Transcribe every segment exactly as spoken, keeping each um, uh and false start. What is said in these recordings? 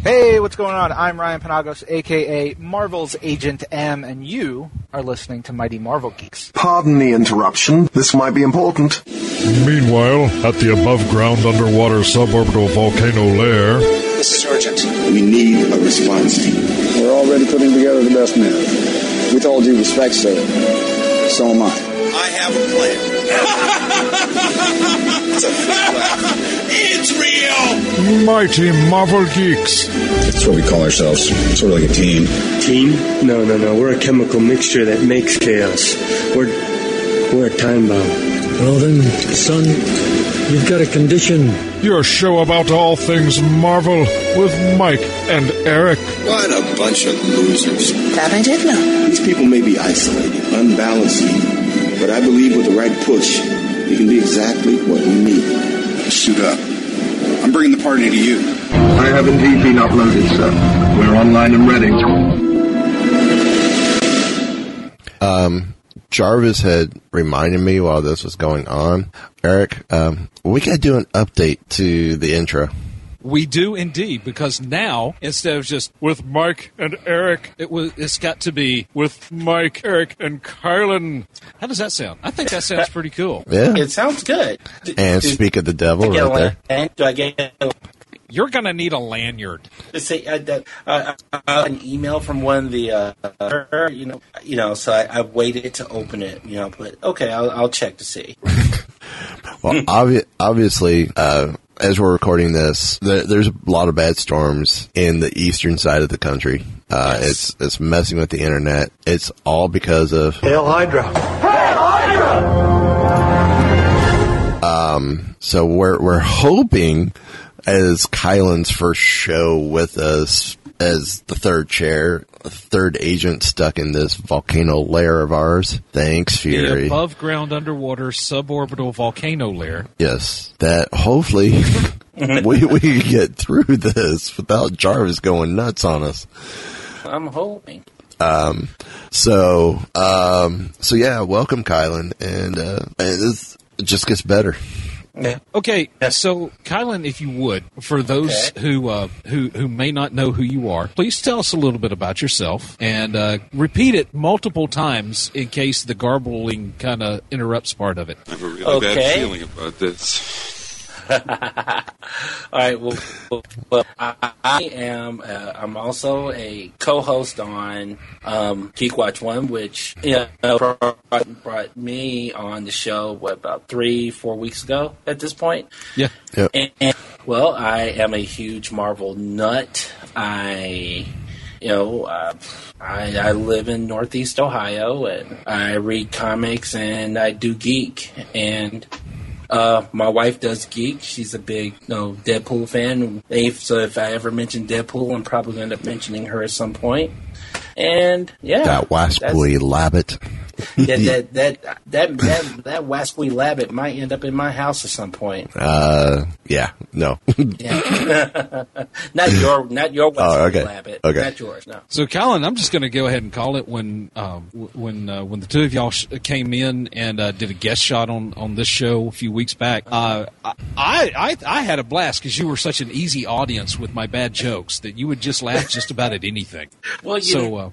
Hey, what's going on? I'm Ryan Penagos, a k a. Marvel's Agent M, and you are listening to Mighty Marvel Geeks. Pardon the interruption. This might be important. Meanwhile, at the above-ground underwater suborbital volcano lair... This is urgent. We need a response team. We're already putting together the best men. With all due respect, sir, so am I. I have a plan. It's a plan. It's real! Mighty Marvel Geeks. That's what we call ourselves. Sort of like a team. Team? No, no, no. We're a chemical mixture that makes chaos. We're, we're a time bomb. Well then, son, you've got a condition. Your show about all things Marvel with Mike and Eric. What a bunch of losers. That I did know. These people may be isolated, unbalanced, but I believe with the right push, we can be exactly what we need. Suit up. I'm bringing the party to you. I have indeed been uploaded, sir. We're online and ready. Um, Jarvis had reminded me while this was going on, Eric, um, we got to do an update to the intro. We do indeed, because now, instead of just with Mike and Eric, it was, it's got to be with Mike, Eric, and Kylan. How does that sound? I think that sounds pretty cool. Yeah. It sounds good. Do, and do, speak of the devil right there. Do I get a, You're going to need a lanyard. say, uh, uh, uh, an email from one of the, uh, uh, you know, you know. So I, I waited to open it, you know. But okay, I'll, I'll check to see. Well, obvi- obviously, uh, as we're recording this, there, there's a lot of bad storms in the eastern side of the country. Uh, yes. It's it's messing with the internet. It's all because of Hail Hydra. Hail Hydra. Um. So we're we're hoping, as Kylan's first show with us as the third chair, third agent stuck in this volcano lair of ours. Thanks, Fury. The above-ground underwater suborbital volcano lair. Yes, that hopefully we we can get through this without Jarvis going nuts on us. I'm hoping. Um. So um. So yeah, welcome, Kylan, and uh, and this it just gets better. Yeah. Okay, so Kylan, if you would, for those okay. who uh, who who may not know who you are, please tell us a little bit about yourself and uh, repeat it multiple times in case the garbling kind of interrupts part of it. I have a really okay. bad feeling about this. All right. Well, well I, I am. Uh, I'm also a co-host on um, Geek Watch One, which you know, brought, brought me on the show. What, about three, four weeks ago? At this point, yeah. Yep. And, and well, I am a huge Marvel nut. I. You know, uh, I, I live in Northeast Ohio, and I read comics, and I do geek, and uh, my wife does geek. She's a big, you know, Deadpool fan. So if I ever mention Deadpool, I'm probably going to end up mentioning her at some point. And yeah, that waspily labbit. Yeah, that that that that that wascally labbit might end up in my house at some point. Uh, yeah, no. Yeah. not your not your wascally oh, okay. labbit. Okay. Not yours. No. So, Colin, I'm just going to go ahead and call it when um, when uh, when the two of y'all sh- came in and uh, did a guest shot on, on this show a few weeks back. Uh, I, I I had a blast because you were such an easy audience with my bad jokes that you would just laugh just about at anything. Well, you so uh,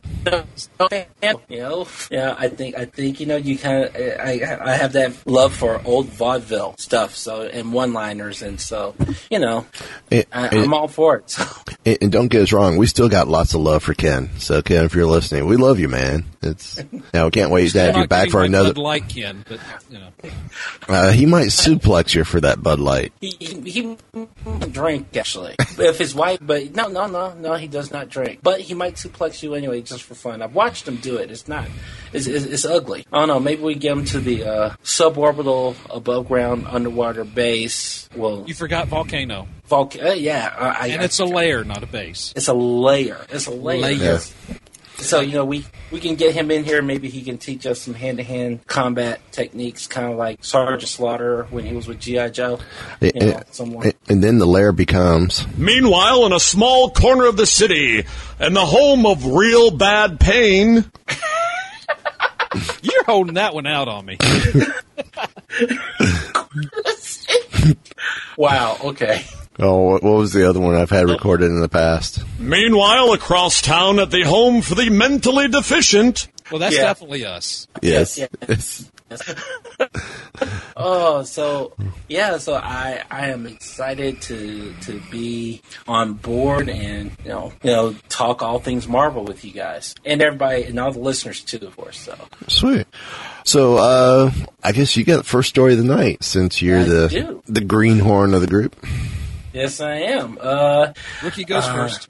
you know, yeah, I think. I think, you know, you kind of, I, I have that love for old vaudeville stuff, so, and one-liners, and so, you know, it, I, it, I'm all for it. So. And, and don't get us wrong, we still got lots of love for Ken. So, Ken, if you're listening, we love you, man. It's now we can't wait to have you back for another. Bud Light, Ken, but you know, uh, he might suplex you for that Bud Light. He, he, he drink actually, if his wife, but no, no, no, no, he does not drink. But he might suplex you anyway, just for fun. I've watched him do it. It's not, it's, it's, it's ugly. I don't know. Maybe we get him to the uh, suborbital, above ground, underwater base. Well, you forgot volcano. Volcano, uh, yeah, uh, I, and I, it's a layer, not a base. It's a layer. It's a layer. layer. Yes. So, you know, we, we can get him in here. Maybe he can teach us some hand-to-hand combat techniques, kind of like Sergeant Slaughter when he was with G I. Joe. You and, know, someone. and then the lair becomes... Meanwhile, in a small corner of the city, and the home of real bad pain... You're holding that one out on me. Wow, okay. Oh, what what was the other one I've had recorded in the past? Meanwhile, across town at the home for the mentally deficient. Well, that's Yeah. definitely us. Yes. Yes, yes. Oh, so yeah, so I I am excited to to be on board and you know you know talk all things Marvel with you guys and everybody and all the listeners too, of course. So Sweet. So, uh, I guess you got the first story of the night since you're I the do. the greenhorn of the group. yes, I am. Uh, Ricky goes uh, first.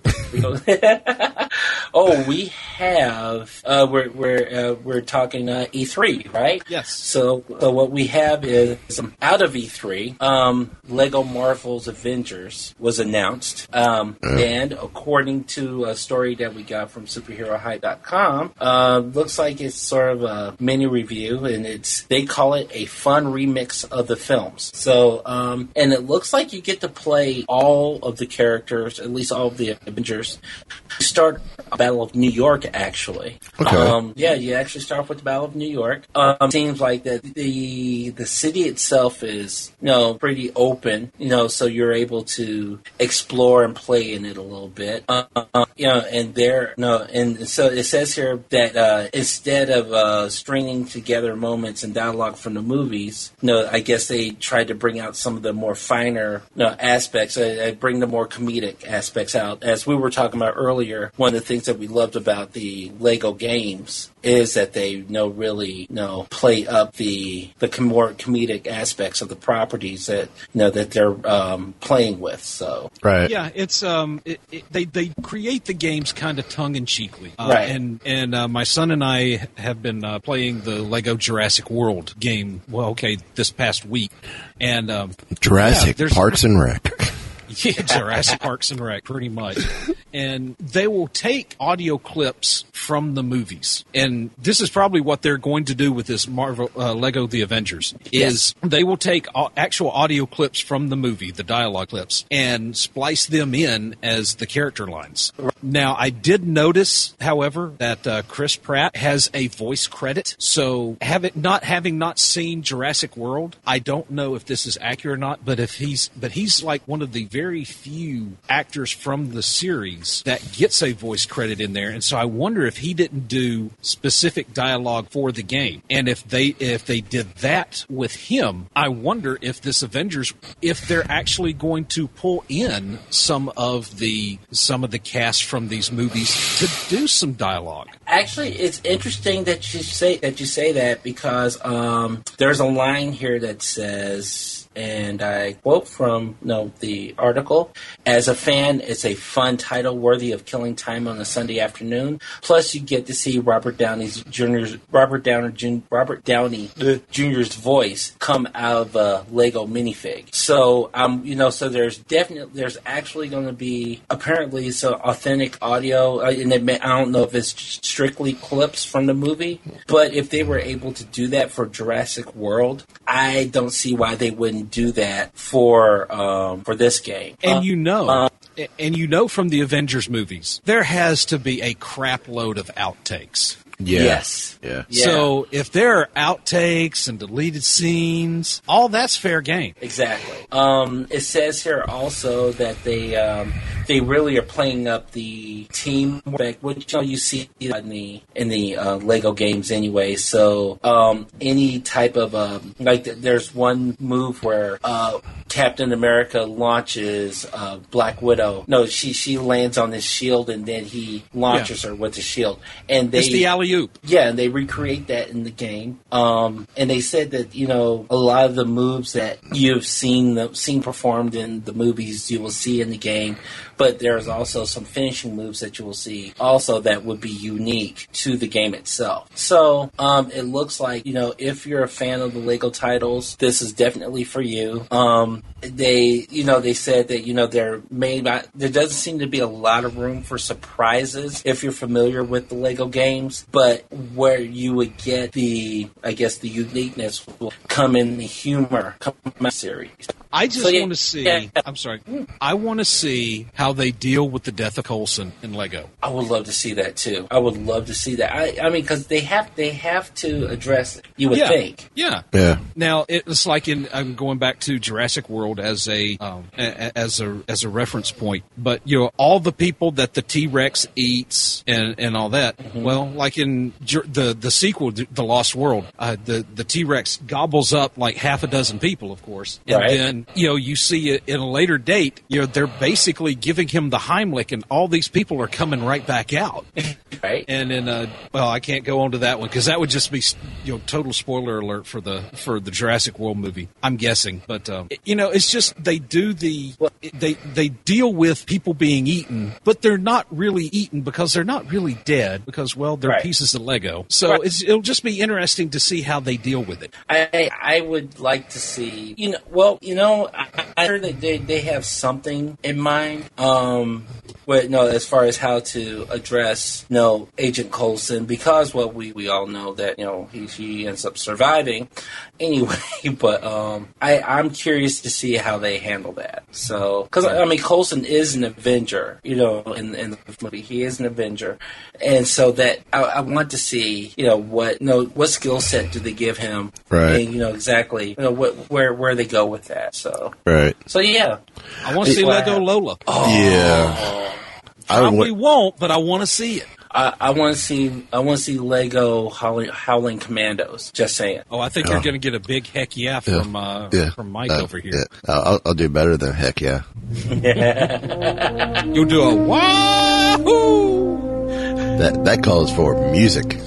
oh, we have uh, we're we're uh, we're talking uh, E three, right? Yes. So uh, what we have is um, out of E three, um, Lego Marvel's Avengers was announced, um, and according to a story that we got from Superhero High dot com, uh, looks like it's sort of a mini review, and it's they call it a fun remix of the films. So um, and it looks like you get to play all of the characters, at least all of the Avengers. You start Battle of New York, actually. Okay. Um, yeah, you actually start off with the Battle of New York. Um, seems like that the the city itself is you know pretty open, you know, so you're able to explore and play in it a little bit. Uh, you know, and there, no, and so it says here that uh, instead of uh, stringing together moments and dialogue from the movies, you know, I guess they tried to bring out some of the more finer you know, aspects, uh, bring the more comedic aspects out. As we were talking about earlier, one of the things that we loved about the Lego games is that they you know really you know play up the the com- more comedic aspects of the properties that you know that they're um, playing with. So Right. Yeah, it's um, it, it, they they create the games kind of tongue in cheekly, uh, Right. And and uh, my son and I have been uh, playing the Lego Jurassic World game. Well, okay, this past week, and um, Jurassic yeah, there's- Parks and Rec. Yeah, Jurassic Parks and Rec, pretty much. And they will take audio clips from the movies. And this is probably what they're going to do with this Marvel uh, Lego The Avengers, is they will take au- actual audio clips from the movie, the dialogue clips, and splice them in as the character lines. Now, I did notice, however, that uh, Chris Pratt has a voice credit. So, have it, not having not seen Jurassic World, I don't know if this is accurate or not. But if he's, but he's like one of the very few actors from the series that gets a voice credit in there. And so, I wonder if he didn't do specific dialogue for the game. And if they if they did that with him, I wonder if this Avengers, if they're actually going to pull in some of the some of the cast from these movies to do some dialogue. actually, it's interesting that you say that you say that because um, there's a line here that says. And I quote from you know, the article, as a fan, it's a fun title worthy of killing time on a Sunday afternoon. Plus, you get to see Robert Downey's Junior's Robert Downer Jun, Robert Downey Junior's voice come out of a Lego minifig. So, um, you know, so there's definitely there's actually going to be apparently some authentic audio, uh, and it may, I don't know if it's strictly clips from the movie, but if they were able to do that for Jurassic World, I don't see why they wouldn't do that for um, for this game. And Uh, you know, uh, and you know from the Avengers movies, there has to be a crap load of outtakes. Yeah. Yes. Yeah. Yeah. So if there are outtakes and deleted scenes, all that's fair game. Exactly. Um, it says here also that they um, they really are playing up the team effect, which you know you see in the in the uh, Lego games anyway. So um, any type of um, like th- there's one move where uh, Captain America launches uh, Black Widow. No, she she lands on his shield and then he launches her with the shield. And they It's the alley oop. Yeah, and they recreate that in the game. Um, and they said that you know a lot of the moves that you've seen the, seen performed in the movies you will see in the game, but there's also some finishing moves that you will see also that would be unique to the game itself. So um, it looks like you know if you're a fan of the Lego titles, this is definitely for you. Um, they you know they said that you know there may not there doesn't seem to be a lot of room for surprises if you're familiar with the Lego games. But where you would get the, I guess, the uniqueness will come in the humor, come in the series. I just So, yeah, want to see. yeah. I'm sorry. I want to see how how they deal with the death of Coulson in Lego. I would love to see that too. I would love to see that. I, I mean, because they have they have to address it. You would yeah. think. Yeah. Yeah. Now it's like in I'm going back to Jurassic World as a um, a, as a as a reference point, but you know all the people that the T-Rex eats and, and all that. Mm-hmm. Well, like in the the sequel, The Lost World, uh, the the T-Rex gobbles up like half a dozen people, of course, and right. then you know you see it in a later date. You know they're basically giving him the Heimlich, and all these people are coming right back out. Right. And then, uh, well, I can't go on to that one because that would just be, you know, total spoiler alert for the for the Jurassic World movie. I'm guessing, but um, you know, it's just they do the they they deal with people being eaten, but they're not really eaten because they're not really dead because well, they're right. pieces of Lego. So right. it's, it'll just be interesting to see how they deal with it. I I would like to see, you know, well, you know, I, I heard that they they have something in mind. Um, but no, as far as how to address, you know, Agent Coulson, because well, we, we all know that you know he he ends up surviving anyway. But um, I I'm curious to see how they handle that. So because I mean Coulson is an Avenger, you know, in in the movie he is an Avenger, and so that I, I want to see you know what you know what skill set do they give him, right? And you know exactly you know what where where they go with that. So right. So yeah, I want to see Lego Lola. Oh. Yeah. Probably won't, but I want to see it. I, I want to see. I want to see Lego Howling, Howling Commandos. Just saying. Oh, I think oh. you're going to get a big heck yeah from uh, yeah. from Mike uh, over here. Yeah. I'll, I'll do better than heck yeah. You'll do a wahoo. That that calls for music.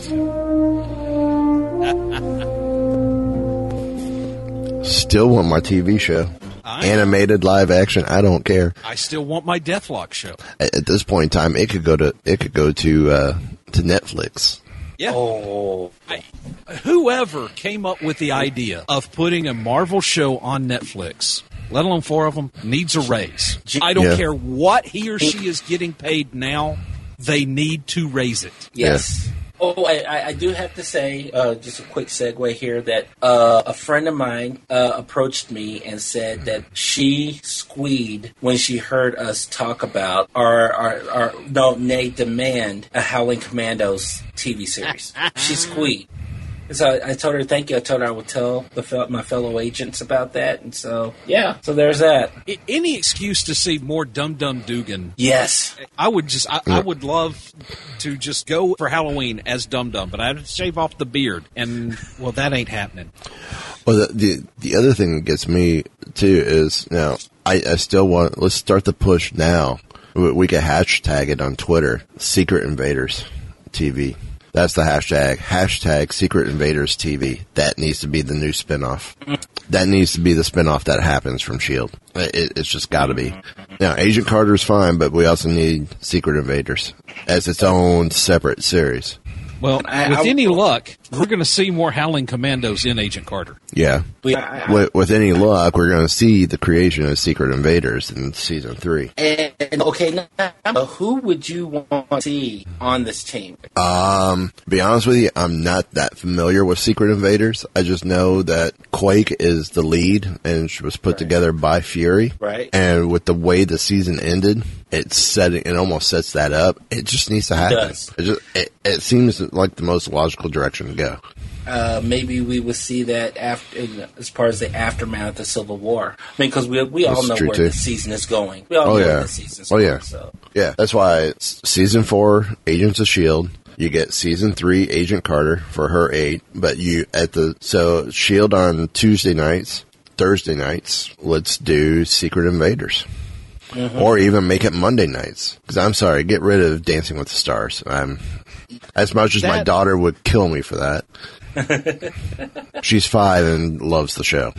Still want my T V show. Animated, live action, I don't care. I still want my Deathlock show. At, at this point in time, it could go to it could go to uh, to Netflix. Yeah. Oh. I, whoever came up with the idea of putting a Marvel show on Netflix, let alone four of them, needs a raise. I don't yeah. care what he or she is getting paid now. They need to raise it. Yes. Yeah. Oh, I, I do have to say, uh, just a quick segue here, that uh, a friend of mine uh, approached me and said that she squeed when she heard us talk about our, our, our no, nay, demand a Howling Commandos T V series. She squeed. So I, I told her thank you. I told her I would tell the fel- my fellow agents about that. And so, yeah, so there's that. I, any excuse to see more Dum Dum Dugan. Yes. I would just, I, I would love to just go for Halloween as Dum Dum, but I'd have to shave off the beard. And, well, that ain't happening. Well, the the, the other thing that gets me, too, is, now, I, I still want, let's start the push now. We, we can hashtag it on Twitter, Secret Invaders T V. That's the hashtag. Hashtag Secret Invaders T V. That needs to be the new spinoff. That needs to be the spinoff that happens from S H I E L D. It, it's just got to be. Now, Agent Carter's fine, but we also need Secret Invaders as its own separate series. Well, I, with I, any luck, we're going to see more Howling Commandos in Agent Carter. Yeah. I, I, with, with any luck, we're going to see the creation of Secret Invaders in season three. And, and okay, now, who would you want to see on this team? Um, to be honest with you, I'm not that familiar with Secret Invaders. I just know that Quake is the lead, and she was put right. together by Fury. Right. And with the way the season ended, it's setting. It almost sets that up. It just needs to happen. It does. It, just, it, it seems like the most logical direction to go. Uh, maybe we would see that after, as far as the aftermath of Civil War. I mean, because we we all That's know true where too. the season is going. We all oh know yeah. where the season's oh going. yeah. So. Yeah. That's why it's season four, Agents of S H I E L D. You get season three, Agent Carter for her eight. But you at the so S H I E L D on Tuesday nights, Thursday nights. Let's do Secret Invaders. Mm-hmm. Or even make it Monday nights. Because I'm sorry, get rid of Dancing with the Stars. I'm, as much as that, my daughter would kill me for that. She's five and loves the show.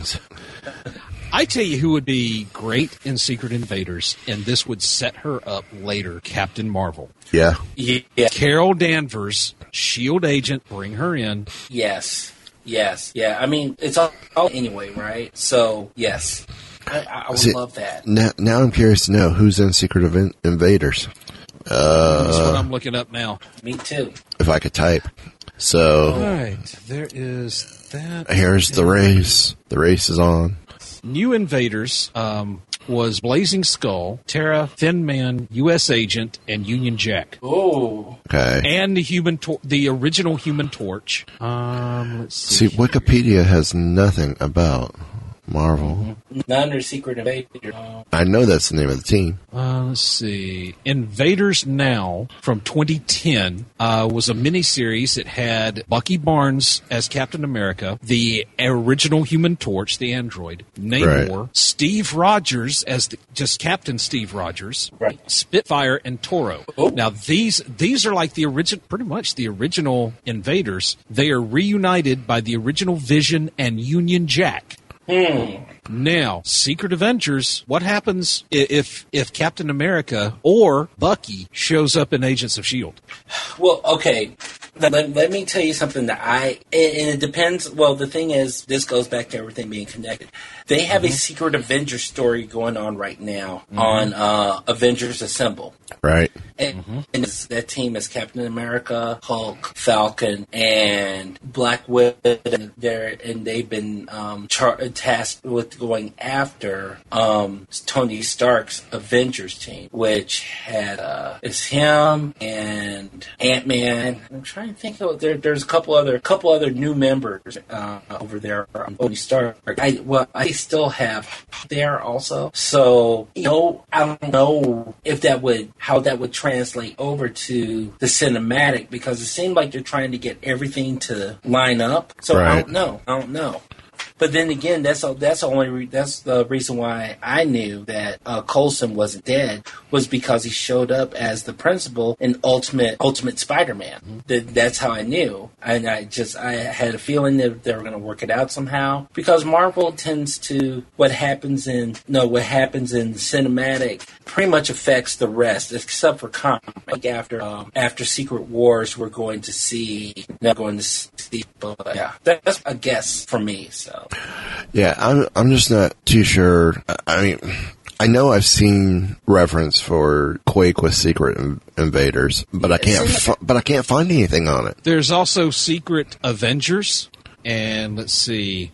I tell you who would be great in Secret Invaders, and this would set her up later, Captain Marvel. Yeah. Yeah. Carol Danvers, S H I E L D agent, bring her in. Yes. Yes. Yeah. I mean, it's all, all anyway, right? So, yes. I, I would See, love that. Now, now I'm curious to know who's in Secret Inv- Invaders. Uh, That's what I'm looking up now. Me too. If I could type. So, all right, there is that. Here's the race. The race is on. New Invaders. Um, was Blazing Skull, Terra, Thin Man, U S Agent, and Union Jack. Oh. Okay. And the human, tor- the original Human Torch. Um, let's see. See, Wikipedia has nothing about Marvel. None are Secret Invaders. Uh, I know that's the name of the team. Uh, let's see. Invaders Now from twenty ten uh, was a miniseries. It had Bucky Barnes as Captain America, the original Human Torch, the android, Namor, Right. Steve Rogers as the, just Captain Steve Rogers, Right. Spitfire, and Toro. Oh. Now these these are like the original, pretty much the original Invaders. They are reunited by the original Vision and Union Jack. hmm. Now, Secret Avengers, what happens i- if if Captain America or Bucky shows up in Agents of S H I E L D? Well, okay. Let, let me tell you something that I, and it depends. Well, the thing is, this goes back to everything being connected. They have Mm-hmm. a Secret Avengers story going on right now Mhm. on uh, Avengers Assemble. Right. And, Mm-hmm. and it's- that team is Captain America, Hulk, Falcon, and Black Widow. And, they're, and they've been um, char- tasked with going after um, Tony Stark's Avengers team, which had uh, it's him and Ant Man. I'm trying to think of there. There's a couple other couple other new members uh, over there on Tony Stark. I well, I still have there also. So you know, I don't know if that would how that would translate over to the cinematic, because it seemed like they're trying to get everything to line up. So I Right. don't know. I don't know. But then again, that's all, that's the only re- that's the reason why I knew that uh, Coulson wasn't dead, was because he showed up as the principal in Ultimate Ultimate Spider-Man. Mm-hmm. That, that's how I knew, and I just I had a feeling that they were going to work it out somehow, because Marvel tends to what happens in no what happens in cinematic pretty much affects the rest, except for comic. Like after um, after Secret Wars, we're going to see not going to see, but yeah, that's a guess for me. So. Yeah, I'm. I'm just not too sure. I mean, I know I've seen reference for Quake with Secret in- Invaders, but I can't. Fi- but I can't find anything on it. There's also Secret Avengers, and let's see.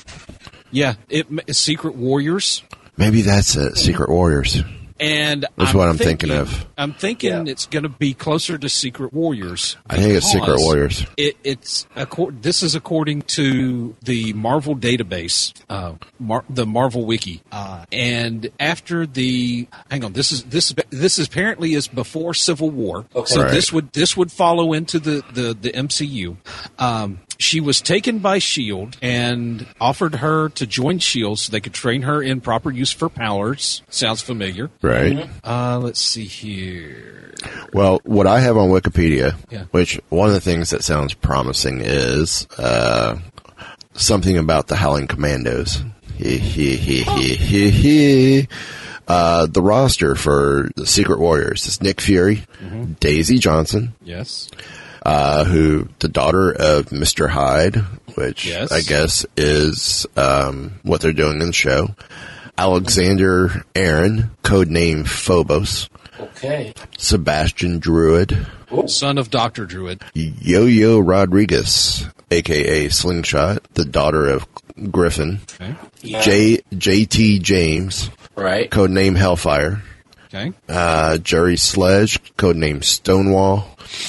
Yeah, it Secret Warriors. Maybe that's it. Secret Warriors. And That's I'm what I'm thinking of. I'm thinking it's going to be closer to Secret Warriors. I think it's Secret because Warriors. It, it's acco- this is according to the Marvel database, uh, Mar- the Marvel Wiki. Uh, and after the, hang on, this is this this is apparently is before Civil War. Okay. So Right. this would this would follow into the the, the M C U. Um, she was taken by S H I E L D and offered her to join S H I E L D so they could train her in proper use for powers. Sounds familiar. Right. Uh, let's see here. Well, what I have on Wikipedia, Yeah. which one of the things that sounds promising is uh, something about the Howling Commandos. He, he, he, he, he, he. Uh, the roster for the Secret Warriors is Nick Fury, Mm-hmm. Daisy Johnson, Yes. uh, who the daughter of Mister Hyde, which Yes. I guess is um, what they're doing in the show. Alexander Aaron, codename Phobos. Okay. Sebastian Druid, Son of Doctor Druid. Yo-Yo Rodriguez, a k a. Slingshot, the daughter of Griffin. Okay. Yeah. J. J T James, Right. codename Hellfire. Okay. Uh, Jerry Sledge, codename Stonewall.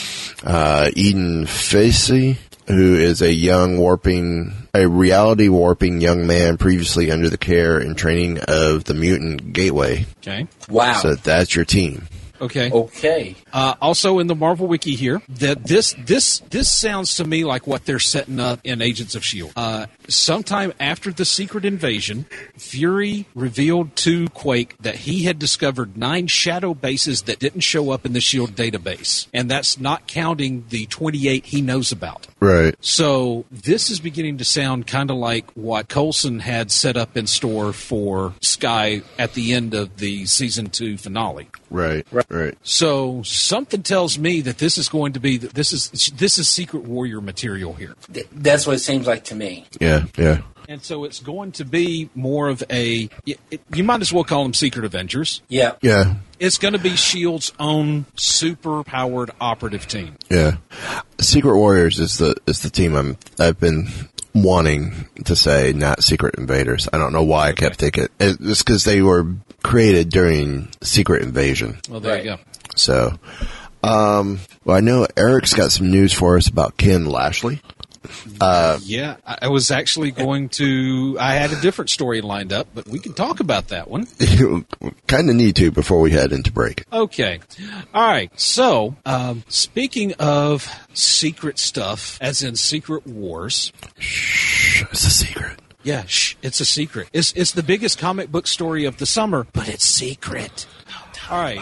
Uh, Eden Facey, who is a young warping, a reality warping young man previously under the care and training of the Mutant Gateway. Okay. Wow. So that's your team. Okay. Okay. Uh, also in the Marvel Wiki here, that this this this sounds to me like what they're setting up in Agents of S H I E L D. Uh, sometime after the Secret Invasion, Fury revealed to Quake that he had discovered nine shadow bases that didn't show up in the S H I E L D database, and that's not counting the twenty-eight he knows about. Right. So this is beginning to sound kind of like what Coulson had set up in store for Sky at the end of the season two finale. Right. Right. So something tells me that this is going to be this is this is Secret Warrior material here, Th- That's what it seems like to me. Yeah. Yeah. and so it's going to be more of a. It, it, you might as well call them Secret Avengers. Yeah. Yeah. It's going to be S H I E L D's own super powered operative team. Yeah. Secret Warriors is the is the team I'm I've been wanting to say, not Secret Invaders. I don't know why I kept thinking. It's because they were created during Secret Invasion. Well, there Right. you go. So, um, well, I know Eric's got some news for us about Ken Lashley. Uh, Yeah, I I was actually going to. I had a different story lined up, but we can talk about that one. kind of need to before we head into break. Okay. All right. So, um, speaking of secret stuff, as in Secret Wars. Shh, it's a secret. Yeah, shh, it's a secret. It's it's the biggest comic book story of the summer, but it's secret. All right.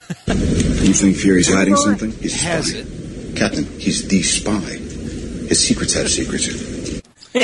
You think Fury's hiding something? He's a Has spy. it? Captain, he's the spy. His secrets have secrets.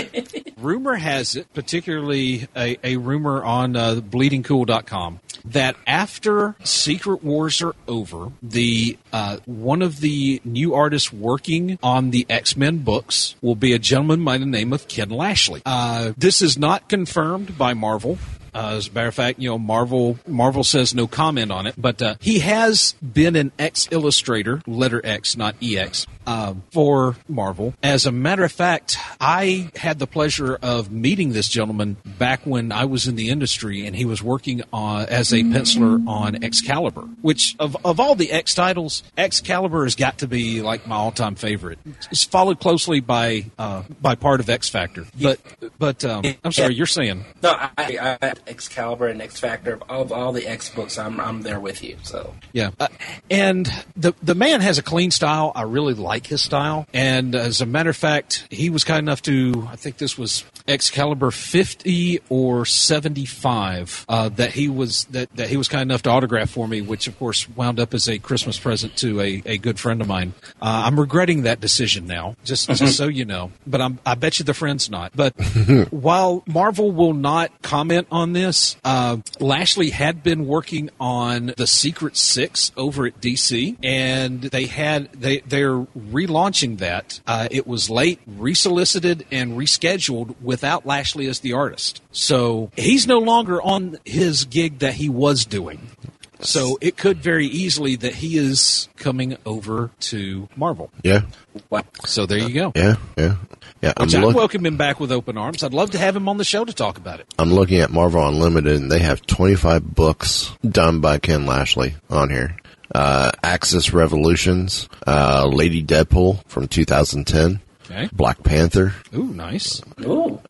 Rumor has it, particularly a, a rumor on uh, bleeding cool dot com, that after Secret Wars are over, the uh, one of the new artists working on the X-Men books will be a gentleman by the name of Ken Lashley. Uh, this is not confirmed by Marvel. Uh, as a matter of fact, you know, Marvel Marvel says no comment on it, but uh, he has been an X illustrator, letter X, not E X, uh, for Marvel. As a matter of fact, I had the pleasure of meeting this gentleman back when I was in the industry, and he was working on, as a penciler on Excalibur, which of of all the X titles, Excalibur has got to be like my all time favorite. It's followed closely by uh, by part of X Factor, but but um, I'm sorry, you're saying. No, I, I Excalibur and X Factor of all, all the X books. I'm I'm there with you. So Yeah, uh, and the the man has a clean style. I really like his style. And as a matter of fact, he was kind enough to, I think this was Excalibur fifty or seventy-five, uh, that he was that, that he was kind enough to autograph for me, which of course wound up as a Christmas present to a, a good friend of mine. Uh, I'm regretting that decision now, just, just so you know. But I'm, I bet you the friend's not. But while Marvel will not comment on this, uh, Lashley had been working on the Secret Six over at D C, and they had they they're relaunching that. Uh, it was late, resolicited, and rescheduled without Lashley as the artist. So he's no longer on his gig that he was doing. So it could very easily that he is coming over to Marvel. Yeah. So there you go. Yeah, yeah, yeah. I'm Which I look- welcome him back with open arms. I'd love to have him on the show to talk about it. I'm looking at Marvel Unlimited, and they have twenty-five books done by Ken Lashley on here. Uh, Axis Revolutions, uh, Lady Deadpool from two thousand ten, Okay. Black Panther, Ooh, nice. Ooh.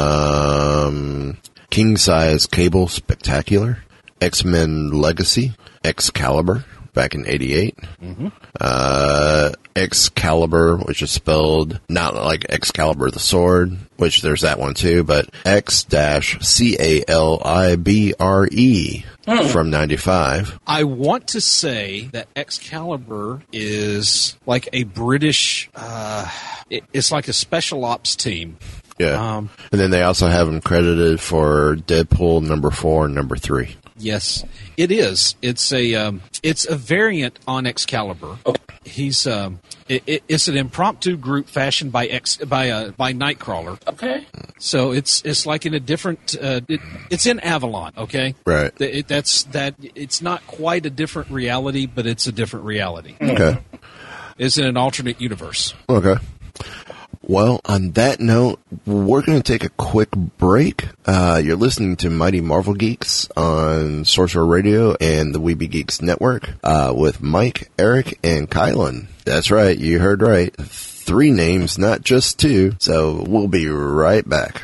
um, King Size Cable Spectacular, X-Men Legacy, Excalibur back in eighty-eight, Mm-hmm. uh, Excalibur, which is spelled not like Excalibur the sword, which there's that one too, but X C A L I B R E from ninety-five. I want to say that Excalibur is like a British, uh, it, it's like a special ops team. Yeah. Um, and then they also have him credited for Deadpool number four and number three. Yes, it is. It's a um, it's a variant on Excalibur. He's um, it, it, it's an impromptu group fashioned by X by uh, by Nightcrawler. Okay. So it's it's like in a different. Uh, it, it's in Avalon. Okay. Right. It, it- that's that. It's not quite a different reality, but it's a different reality. Okay. It's in an alternate universe. Okay. Well, on that note, we're going to take a quick break. Uh, you're listening to Mighty Marvel Geeks on Sorcerer Radio and the Weeby Geeks Network uh, with Mike, Eric, and Kylan. That's right. You heard right. Three names, not just two. So we'll be right back.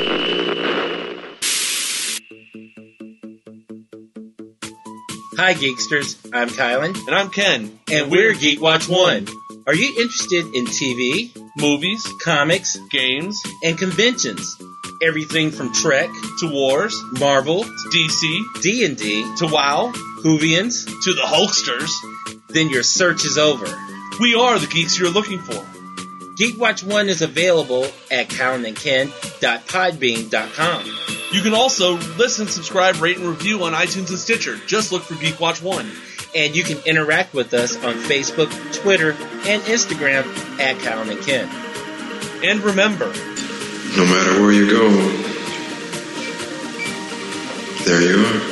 Hi, Geeksters. I'm Kylan. And I'm Ken. And we're Geek Watch One. Are you interested in T V, Movies, comics, games, and conventions? Everything from Trek to Wars, Marvel, D C, D and D, to WoW, Whovians? to the Hulksters. Then your search is over. We are the geeks you're looking for. Geek Watch One is available at kylan and ken dot podbean dot com. You can also listen, subscribe, rate, and review on iTunes and Stitcher. Just look for Geek Watch One. And you can interact with us on Facebook, Twitter, and Instagram at Kylan and Ken. And remember, No matter where you go, there you are.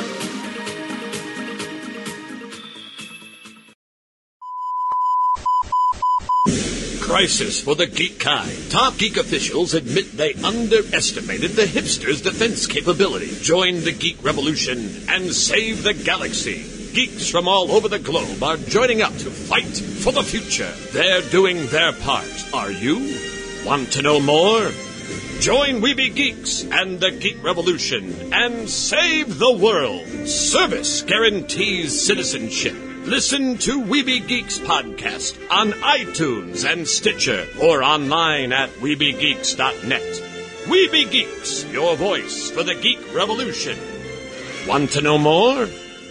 crisis for the geek kind. Top geek officials admit they underestimated the hipsters' defense capability. Join the geek revolution and save the galaxy. Geeks from all over the globe are joining up to fight for the future. They're doing their part. Are you? Want to know more? Join Weeby Geeks and the Geek Revolution and save the world. Service guarantees citizenship. Listen to Weeby Geeks podcast on iTunes and Stitcher or online at weeby geeks dot net. Weeby Geeks, your voice for the Geek Revolution. Want to know more?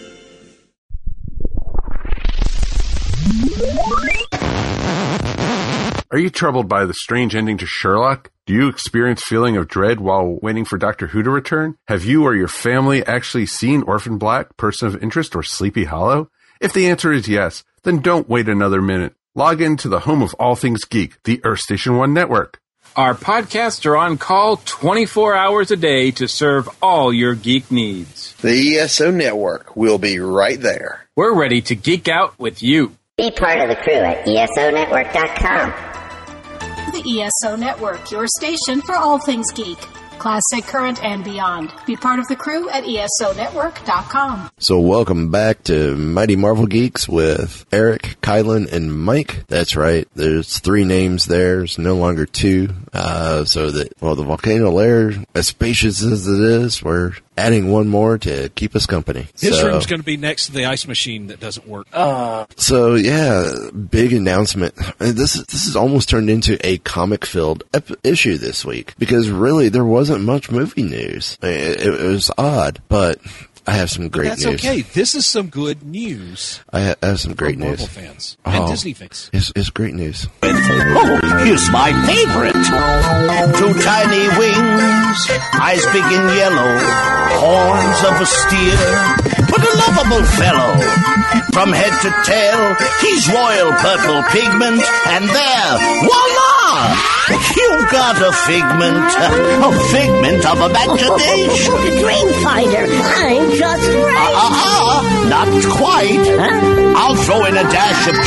Are you troubled by the strange ending to Sherlock? Do you experience feeling of dread while waiting for Doctor Who to return? Have you or your family actually seen Orphan Black, Person of Interest, or Sleepy Hollow? If the answer is yes, then don't wait another minute. Log in to the home of all things geek, the Earth Station One Network. Our podcasts are on call twenty-four hours a day to serve all your geek needs. The E S O Network will be right there. We're ready to geek out with you. Be part of the crew at E S O network dot com. The E S O Network, your station for all things geek. Classic, current, and beyond. Be part of the crew at E S O network dot com. So welcome back to Mighty Marvel Geeks with Eric, Kylan, and Mike. That's right. There's three names there. There's no longer two. Uh, so that, well, the Volcano Lair, as spacious as it is, we're adding one more to keep us company. His so, room's going to be next to the ice machine that doesn't work. Uh, so yeah, big announcement. This is, this is almost turned into a comic-filled ep- issue this week because really there wasn't much movie news. It, it, it was odd, but I have some great That's news. That's okay. This is some good news. I have, I have some great Marvel news. fans oh, and Disney fans. It's, it's great news. Oh, here's my favorite. Two tiny wings, eyes big and yellow, horns of a steer, but a lovable fellow. From head to tail, he's royal purple pigment, and there, voila! You've got a figment, a figment of imagination. Dreamfinder, I'm just great. Ah, uh, uh, not quite. Huh? I'll throw in a dash of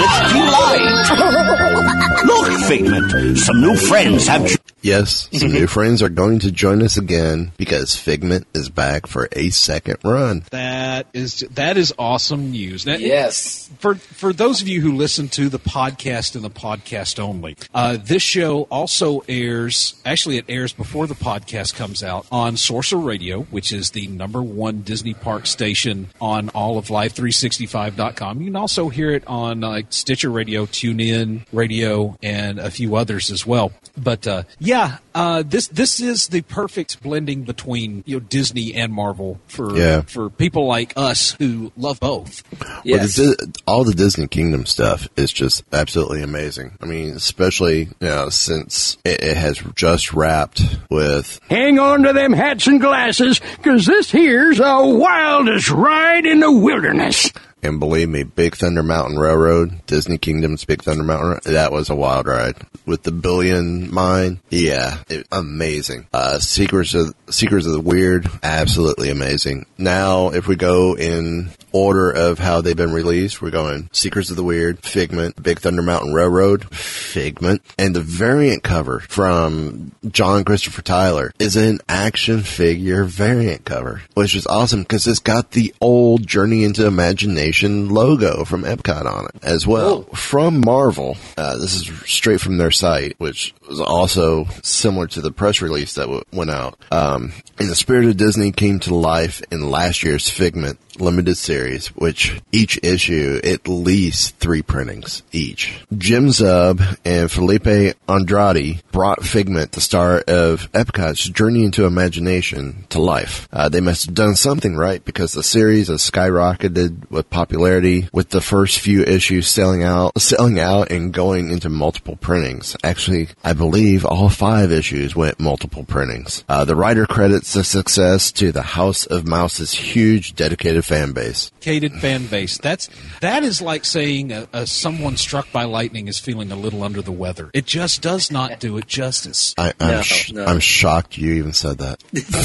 childish delight. Look, Figment, some new friends have... Yes, some new friends are going to join us again because Figment is back for a second run. That is that is awesome news. Now, yes. For for those of you who listen to the podcast and the podcast only, uh, this show also airs. Actually, it airs before the podcast comes out on Sorcerer Radio, which is the number one Disney Park station on all of live three sixty-five dot com. You can also hear it on uh, Stitcher Radio, TuneIn Radio, and a few others as well. But uh, yeah, uh, this this is the perfect blending between you know Disney and Marvel for yeah. for people like us who love both. Yes. Well, the, all the Disney Kingdom stuff is just absolutely amazing. I mean, especially you know since it, it has just wrapped with. Hang on to them hats and glasses, because this here's the wildest ride in the wilderness. And believe me, Big Thunder Mountain Railroad, Disney Kingdom's Big Thunder Mountain Railroad, that was a wild ride. With the Billion Mine, yeah, it, amazing. Uh, Secrets of, Secrets of the Weird, absolutely amazing. Now, if we go in order of how they've been released, we're going Secrets of the Weird, Figment, Big Thunder Mountain Railroad, Figment, and the variant cover from John Christopher Tyler is an action figure variant cover, which is awesome because it's got the old Journey into Imagination logo from Epcot on it as well. Whoa. From Marvel, uh, this is straight from their site, which was also similar to the press release that w- went out. Um, in the spirit of Disney came to life in last year's Figment limited series, which each issue at least three printings each. Jim Zub and Felipe Andrade brought Figment, the star of Epcot's Journey into Imagination, to life. Uh, they must have done something right because the series has skyrocketed with popularity, with the first few issues selling out, selling out and going into multiple printings. Actually, I believe all five issues went multiple printings. Uh, the writer credits the success to the House of Mouse's huge dedicated fan base. Dedicated fan base. That's that is like saying a, a someone struck by lightning is feeling a little under the weather. It just does not do it justice. I, I'm, no, sh- no. I'm shocked you even said that.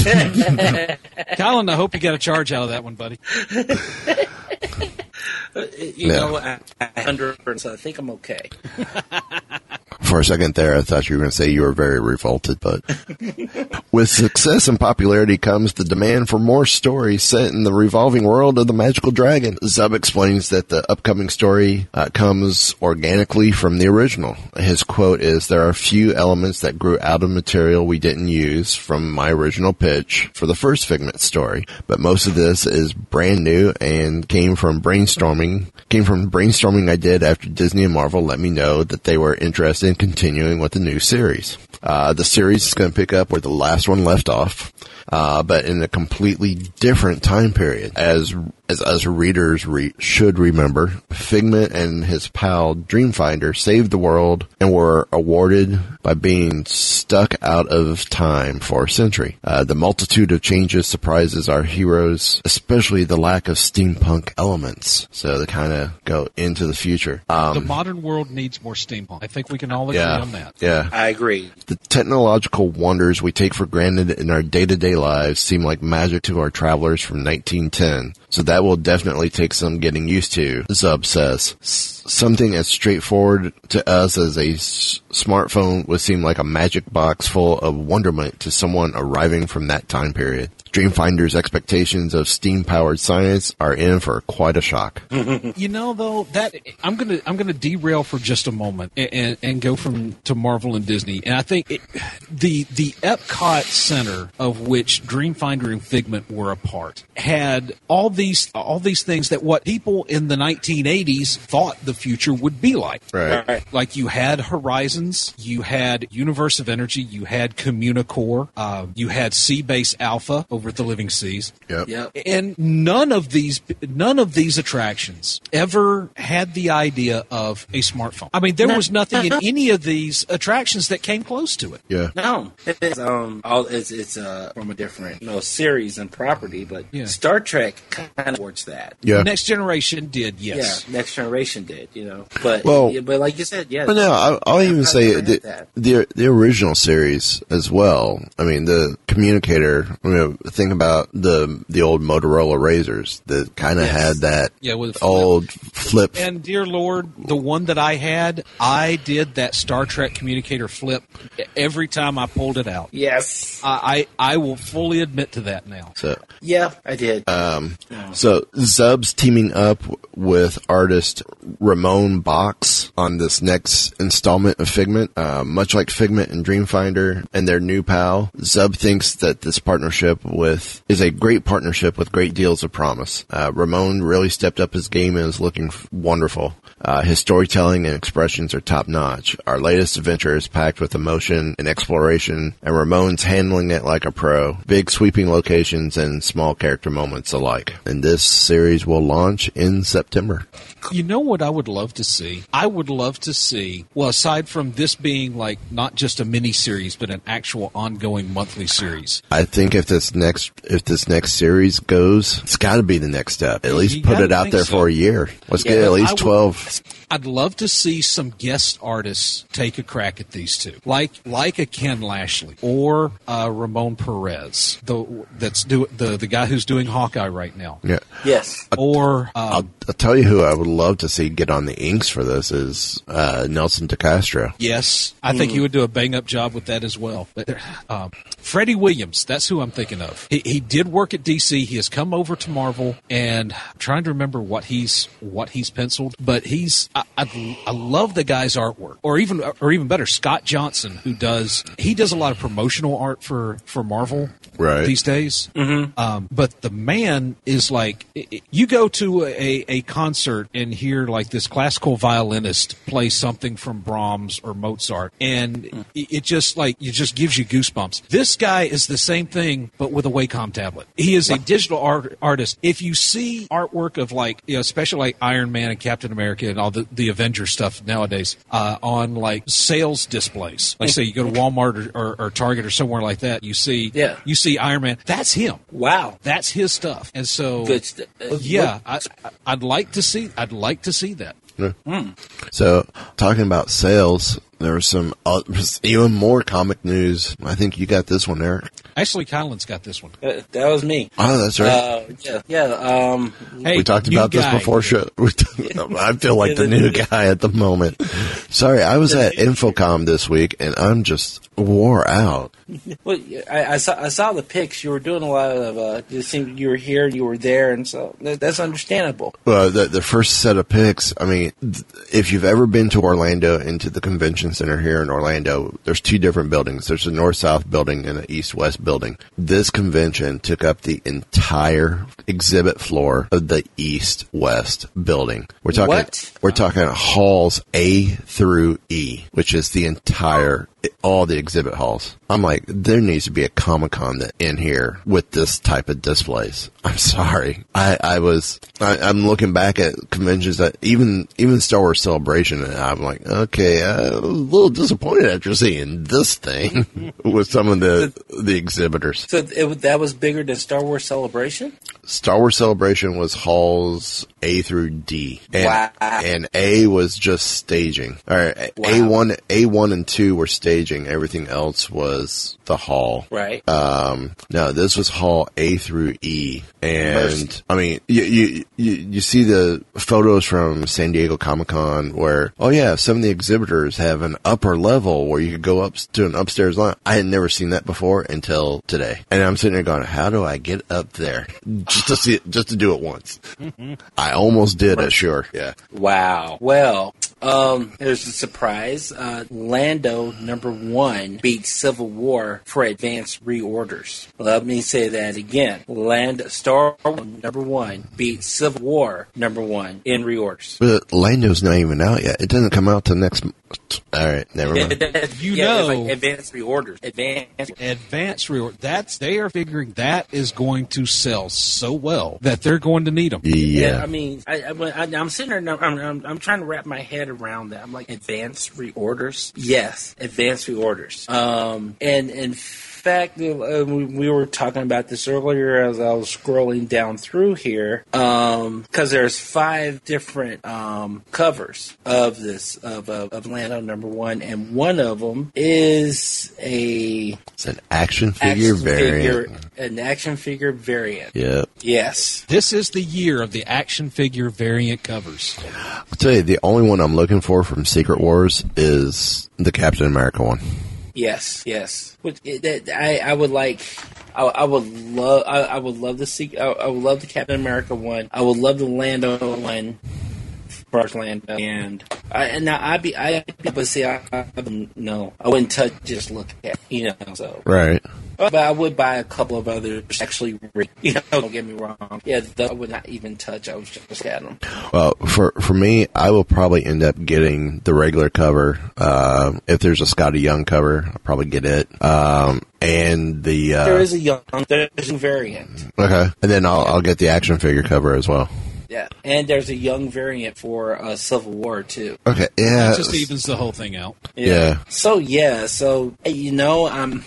Colin, I hope you got a charge out of that one, buddy. You yeah. know, I, I under, so I think I'm okay. For a second there, I thought you were going to say you were very revolted, but with success and popularity comes the demand for more stories set in the revolving world of the magical dragon. Zub explains that the upcoming story uh, comes organically from the original. His quote is, "There are a few elements that grew out of material we didn't use from my original pitch for the first Figment story, but most of this is brand new and came from brainstorming, came from brainstorming I did after Disney and Marvel let me know that they were interested in continuing with the new series." Uh, the series is going to pick up where the last one left off, uh, but in a completely different time period. As as us readers re- should remember, Figment and his pal Dreamfinder saved the world and were awarded by being stuck out of time for a century. Uh, the multitude of changes surprises our heroes, especially the lack of steampunk elements. So they kind of go into the future. Um, the modern world needs more steampunk. I think we can all agree yeah, on that. Yeah. I agree. The technological wonders we take for granted in our day-to-day lives seem like magic to our travelers from nineteen ten. So that will definitely take some getting used to, Zub says. S- something as straightforward to us as a s- smartphone would seem like a magic box full of wonderment to someone arriving from that time period. Dreamfinder's expectations of steam-powered science are in for quite a shock. You know, though, that I'm gonna I'm gonna derail for just a moment and, and, and go from to Marvel and Disney. And I think it, the the Epcot Center, of which Dreamfinder and Figment were a part, had all these all these things that what people in the nineteen eighties thought the future would be like. Right. Right. Like you had Horizons, you had Universe of Energy, you had Communicore, uh, you had Seabase Alpha over at the Living Seas. Yep. Yep. And none of these none of these attractions ever had the idea of a smartphone. I mean, there was nothing in any of these attractions that came close to it. Yeah. No, it's um, all it's it's uh from a different you know series and property, but Yeah. Star Trek kind of towards that. Yeah. Next Generation did, yes. Yeah, Next Generation did, you know, but Well- yeah, but like you said, yeah. But no, I'll, I'll even say never the, had that. the the original series as well. I mean, the communicator. I mean, think about the the old Motorola Razors that kind of Yes. had that Yeah, with flip. old flip. And dear Lord, the one that I had, I did that Star Trek communicator flip every time I pulled it out. Yes. I, I, I will fully admit to that now. So, Yeah, I did. um, so Zub's teaming up with artist Ramon Box on this next installment of Figment. Uh, much like Figment and Dreamfinder and their new pal, Zub thinks that this partnership with is a great partnership with great deals of promise. Uh, Ramon really stepped up his game and is looking f- wonderful. Uh, his storytelling and expressions are top notch. Our latest adventure is packed with emotion and exploration, and Ramon's handling it like a pro. Big sweeping locations and small character moments alike. And this series will launch in September. You know what I would love to see? I would love to see, well, aside from this being like not just a mini series, but an actual ongoing monthly series. I think if this next if this next series goes, it's got to be the next step. At least You put gotta it out think there so. for a year. Let's Yeah, get at but least I would- twelve. I'd love to see some guest artists take a crack at these two, like like a Ken Lashley or uh, Ramon Perez, the that's do the the guy who's doing Hawkeye right now. Yeah. Yes. Or um, I'll, I'll tell you who I would love to see get on the inks for this is uh, Nelson DeCastro. yes, I think he would do a bang up job with that as well. But um, Freddie Williams, that's who I'm thinking of. He, he did work at D C. He has come over to Marvel, and I'm trying to remember what he's what he's penciled. But he's I, I, I love the guy's artwork, or even or even better, Scott Johnson, who does he does a lot of promotional art for for Marvel Right. these days. Mm-hmm. Um, but the man is like, i- i- you go to a, a concert and hear like this classical violinist play something from Brahms or Mozart, and it, it just like it just gives you goosebumps. This guy is the same thing, but with a Wacom tablet. He is a digital art, artist. If you see artwork of like, you know, especially like Iron Man and Captain America and all the, the Avengers stuff nowadays, uh, on like sales displays, like say you go to Walmart or, or, or Target or somewhere like that, you see, Yeah. you see Iron Man. That's him. Wow. That's his stuff. And so, Good stuff. yeah, I, I'd like to see. I'd like to see that. Yeah. So, talking about sales, there was some uh, even more comic news. I think you got this one, Eric. Actually, Kylan's got this one. Uh, that was me. Oh, that's right. Uh, yeah, yeah. Um, hey, we talked about guy. this before. Show. I feel like the new guy at the moment. Sorry, I was at Infocom this week, and I'm just wore out. Well, I, I saw I saw the pics. You were doing a lot of. Uh, it seemed you were here, you were there, and so that, that's understandable. Well, the the first set of pics. I mean, th- if you've ever been to Orlando, into the convention center here in Orlando, there's two different buildings. There's a north-south building and an east-west building. This convention took up the entire exhibit floor of the east-west building. We're talking. What? We're talking halls A through E, which is the entire. All the exhibit halls. I'm like, there needs to be a Comic-Con that in here with this type of displays. I'm sorry. I, I was, I, I'm looking back at conventions that even, even Star Wars Celebration, and I'm like, okay, I was a little disappointed after seeing this thing with some of the, the exhibitors. So it, that was bigger than Star Wars Celebration? Star Wars Celebration was halls A through D. And, wow. And A was just staging. All right. Wow. A one, A one and two were staging. Everything else was the hall. Right. Um, no, this was hall A through E. And Mercy. I mean, you, you, you, you see the photos from San Diego Comic-Con where, oh yeah, some of the exhibitors have an upper level where you could go up to an upstairs line. I had never seen that before until today. And I'm sitting there going, how do I get up there? Just to see it, just to do it once. Mm-hmm. I almost did it, sure. Yeah. Wow. Well, um, there's a surprise. Uh, Lando number one beat Civil War for advanced reorders. Let me say that again. Land Star Wars number one beat Civil War number one in reorders. But Lando's not even out yet. It doesn't come out till next. M- All right, never mind. You yeah, know, like advanced reorders. Advanced, advanced reorder. That's they are figuring that is going to sell so well that they're going to need them. Yeah, yeah I mean, I, I, I'm sitting there. I'm, I'm, I'm trying to wrap my head around that. I'm like, advanced reorders. Yes, advanced reorders. Um, and in fact, uh, we, we were talking about this earlier as I was scrolling down through here, um, because there's five different um, covers of this of, of of Lando number one, and one of them is a it's an action figure action variant, figure, an action figure variant. Yep. Yes. This is the year of the action figure variant covers. I'll tell you, the only one I'm looking for from Secret Wars is the Captain America one. Yes, yes. I, I would like. I, I would love. I, I would love the see. I, I would love the Captain America one. I would love the Lando one. First Lando, and I and now I'd be. I but see, I, I no, I wouldn't touch. Just look at you know. So right. But I would buy a couple of others. Actually, you know, don't get me wrong. Yeah, I would not even touch. I was just at them. Well, for for me, I will probably end up getting the regular cover. Uh, if there's a Scotty Young cover, I'll probably get it. Um, and the uh, there is a young, there's a variant. Okay, and then I'll I'll get the action figure cover as well. Yeah, and there's a young variant for uh, Civil War too. Okay, yeah, it just evens the whole thing out. Yeah. yeah. So yeah, so you know, um,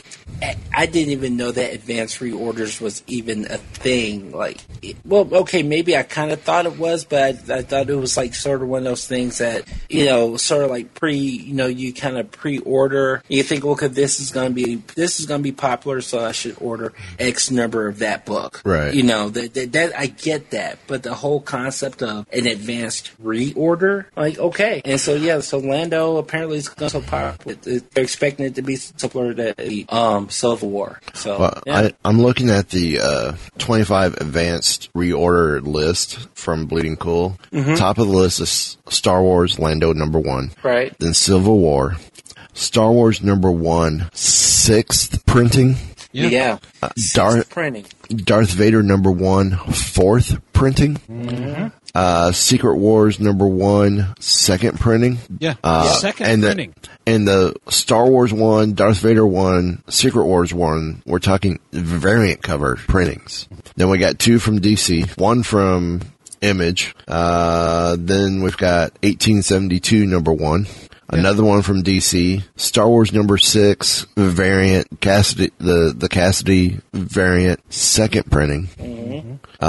I didn't even know that advanced reorders was even a thing. Like, well, okay, maybe I kind of thought it was, but I, I thought it was like sort of one of those things that you know, sort of like pre, you know, you kind of pre-order. You think, okay, this is gonna be this is gonna be popular, so I should order X number of that book. Right. You know, that that, that I get that, but the whole concept of an advanced reorder, like, okay. And so, yeah, so Lando apparently is so popular. They're expecting it to be similar to the um, Civil War. So, well, yeah. I, I'm looking at the uh, twenty-five advanced reorder list from Bleeding Cool. Mm-hmm. Top of the list is Star Wars Lando number one. Right. Then Civil War. Star Wars number one, sixth printing. Yeah. yeah. Uh, Darth, printing. Darth Vader number one, fourth printing. Mm-hmm. Uh, Secret Wars number one, second printing. Yeah, uh, second and printing. The, and the Star Wars one, Darth Vader one, Secret Wars one, we're talking variant cover printings. Then we got two from D C, one from Image. Uh, then we've got eighteen seventy-two number one. Another one from D C, Star Wars number six variant, Cassidy, the, the Cassidy variant, second printing. Mm-hmm.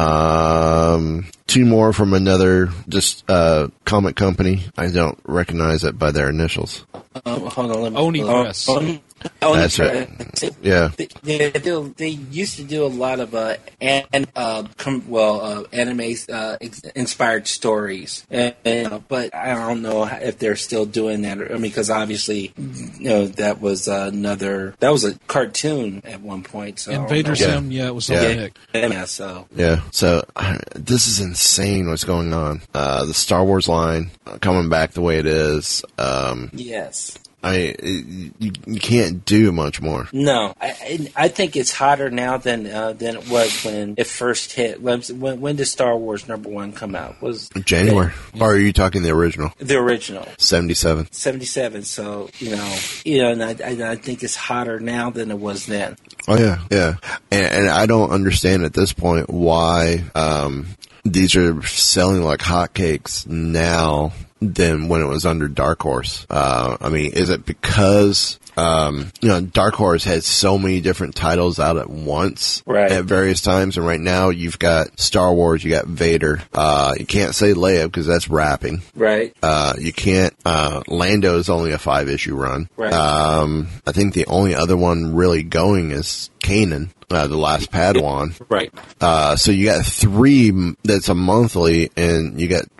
Um, two more from another, just, uh, comic company. I don't recognize it by their initials. Uh, hold on, let me, Oni uh, Press. Oni, Oh, That's right. Yeah. They, they, they, they used to do a lot of uh, an, uh com, well uh, anime uh, ex- inspired stories, and, and, but I don't know if they're still doing that. I mean, because obviously, you know, that was uh, another that was a cartoon at one point. So Invader Sim, yeah. yeah, it was on yeah. Nick. Yeah, so yeah, so uh, this is insane. What's going on? Uh, the Star Wars line uh, coming back the way it is. Um, yes. I you, you can't do much more. No, I I think it's hotter now than uh, than it was when it first hit. When when did Star Wars number one come out? Was January? It, or are you talking the original? The original. Seventy-seven. Seventy-seven. So you know, you know, and I, I, I think it's hotter now than it was then. Oh yeah, yeah, and, and I don't understand at this point why um, these are selling like hotcakes now than when it was under Dark Horse. Uh, I mean, is it because, um, you know, Dark Horse had so many different titles out at once right. at various times, and right now you've got Star Wars, you got Vader. Uh, you can't say Leia because that's rapping. Right. Uh, you can't, uh, Lando is only a five issue run. Right. Um, I think the only other one really going is Kanan. Uh, the last Padawan. Right. Uh, so you got three that's a monthly, and you got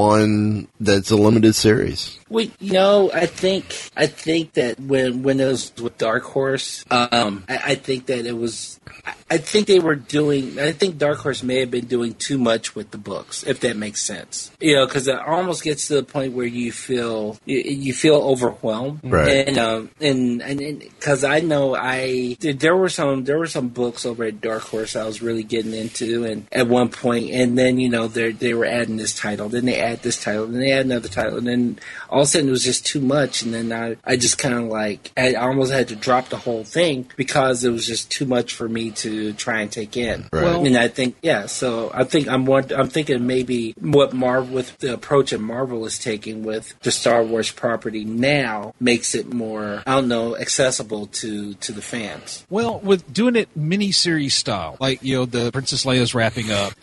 one that's a limited series. Well, you know, I think I think that when when it was with Dark Horse, um, I, I think that it was. I think they were doing. I think Dark Horse may have been doing too much with the books, if that makes sense. You know, because it almost gets to the point where you feel you, you feel overwhelmed, right? And um, and and because I know I there were some there were some books over at Dark Horse I was really getting into, and at one point, and then you know they they were adding this title, then they add this title, then they add another title, and then all of a sudden it was just too much, and then I I just kind of like I almost had to drop the whole thing because it was just too much for me to try and take in. Right. Well, and I think yeah, so I think I'm more, I'm thinking maybe what Marvel with the approach that Marvel is taking with the Star Wars property now makes it more I don't know accessible to to the fans. Well, with doing it miniseries style, like you know the Princess Leia's wrapping up,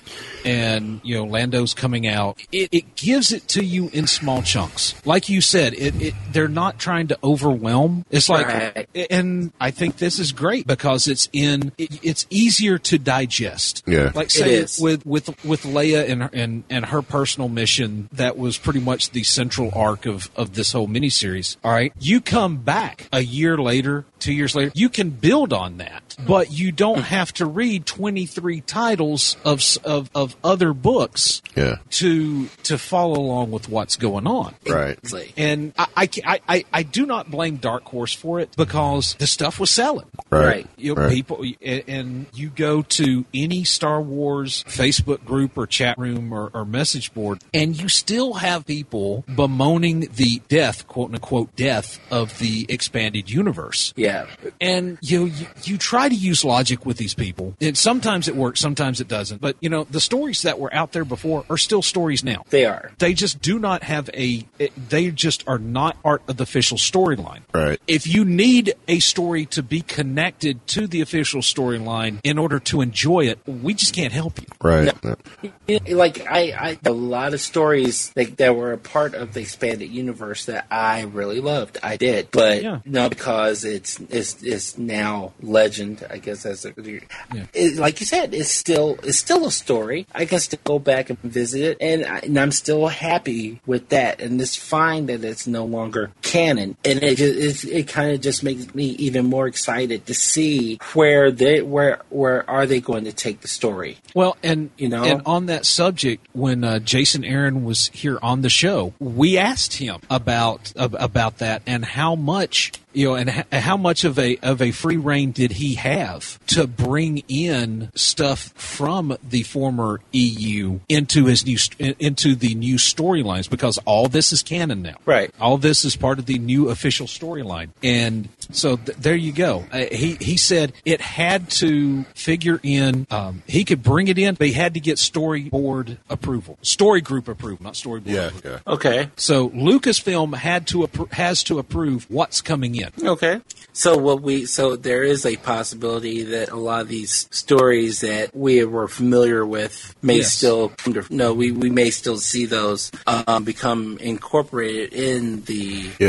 and you know Lando's coming out, it, it gives it to you in small chunks. Like you said, it, it they're not trying to overwhelm. It's like, right. and I think this is great because it's in it, it's easier to digest. Yeah, like say with with with Leia and her, and and her personal mission that was pretty much the central arc of of this whole miniseries. All right, you come back a year later, two years later, you can build on that, but you don't have to read twenty-three titles of of of other books yeah. to to follow along with what's going on. Right. And I, I, I, I do not blame Dark Horse for it because the stuff was selling. Right. You know, right. people, and you go to any Star Wars Facebook group or chat room or, or message board, and you still have people bemoaning the death, quote unquote, death of the expanded universe. Yeah. And you, you you try to use logic with these people. And sometimes it works, sometimes it doesn't. But you know, the stories that were out there before are still stories now. They are. They just do not have a. They just are not part of the official storyline. Right. If you need a story to be connected to the official storyline in order to enjoy it, we just can't help you. Right. No. Like I, I, a lot of stories that, that were a part of the expanded universe that I really loved. I did, but yeah. no, because it's it's it's now legend. I guess that's a, yeah. it, like you said, it's still it's still a story. I can still go back and visit it, and, I, and I'm still happy with that. And it's fine that it's no longer canon, and it just, it, it kind of just makes me even more excited to see where they where where are they going to take the story. Well, and you know, and on that subject, when uh, Jason Aaron was here on the show, we asked him about uh, about that and how much. You know, and h- how much of a of a free reign did he have to bring in stuff from the former E U into his new st- into the new storylines? Because all this is canon now, right? All this is part of the new official storyline, and so th- there you go. Uh, he he said it had to figure in. Um, he could bring it in, but he had to get storyboard approval, story group approval, not storyboard. Yeah, approval. yeah. Okay. So Lucasfilm had to appro- has to approve what's coming in. Okay. So what we so there is a possibility that a lot of these stories that we were familiar with may yes. still no we, we may still see those um, become incorporated in the yeah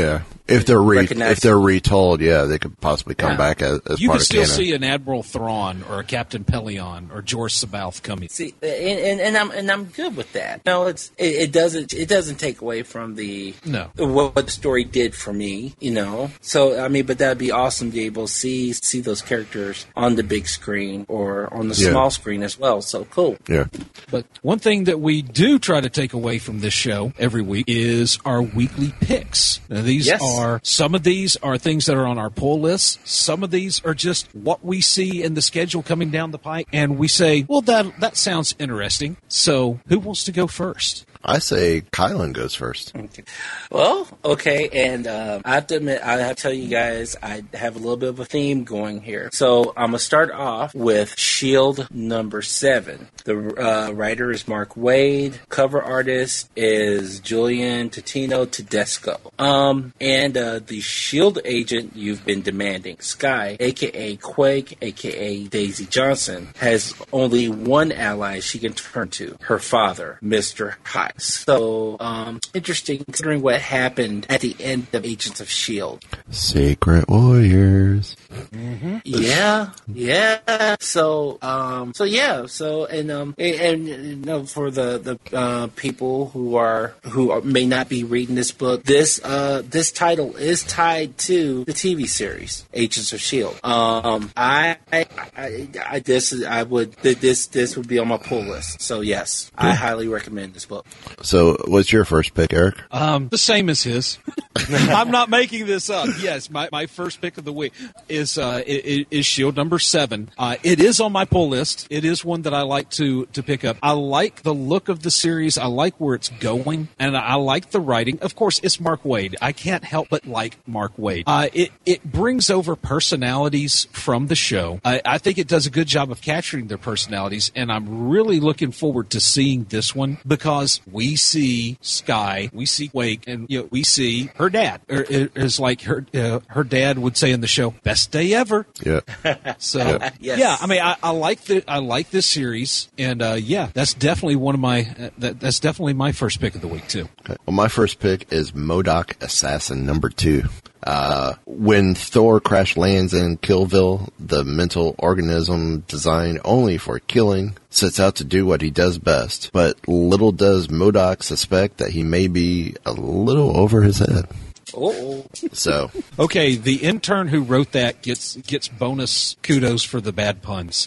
if they're re- recognize if they're retold, yeah, they could possibly come Yeah. back as, as You part could of still canon. see an Admiral Thrawn or a Captain Pelion or George Sabath coming. See, and, and, and I'm and I'm good with that. No, it's it, it doesn't it doesn't take away from the No. what, what the story did for me, you know. So I mean, but that'd be awesome to be able to see see those characters on the big screen or on the Yeah. small screen as well. So cool. Yeah. But one thing that we do try to take away from this show every week is our weekly picks. Now, these Yes. are, some of these are things that are on our pull list. Some of these are just what we see in the schedule coming down the pike. And we say, well, that, that sounds interesting. So who wants to go first? I say Kylan goes first. Well, okay, and uh, I have to admit, I have to tell you guys, I have a little bit of a theme going here. So I'm gonna start off with Shield number seven. The uh, writer is Mark Waid. Cover artist is Julian Totino Tedesco. Um, and uh, the Shield agent you've been demanding, Skye, aka Quake, aka Daisy Johnson, has only one ally she can turn to: her father, Mister Hyde. So, um, interesting considering what happened at the end of Agents of S H I E L D. Secret Warriors. Mm-hmm. Yeah, yeah. So, um, so yeah. So, and um, and, and you know, for the the uh, people who are who are, may not be reading this book, this uh, this title is tied to the T V series Agents of S H I E L D. Um, I, I, I, I this is I would this this would be on my pull list. So yes, I highly recommend this book. So, what's your first pick, Eric? Um, the same as his. I'm not making this up. Yes, my, my first pick of the week is uh, is, is Shield number seven. Uh, it is on my pull list. It is one that I like to to pick up. I like the look of the series. I like where it's going, and I like the writing. Of course, it's Mark Waid. I can't help but like Mark Waid. Uh, it it brings over personalities from the show. I, I think it does a good job of capturing their personalities, and I'm really looking forward to seeing this one because we see Skye, we see Wake, and you know, we see her dad. Or, it is like her uh, her dad would say in the show, "Best day ever." Yeah. So Yeah. Yes. yeah, I mean, I, I like the I like this series, and uh, yeah, that's definitely one of my uh, that, that's definitely my first pick of the week too. Okay. Well, my first pick is MODOK Assassin number two. Uh, when Thor crash lands in Killville, the mental organism designed only for killing sets out to do what he does best. But little does MODOK suspect that he may be a little over his head. Oh, So, Okay, the intern who wrote that gets gets bonus kudos for the bad puns.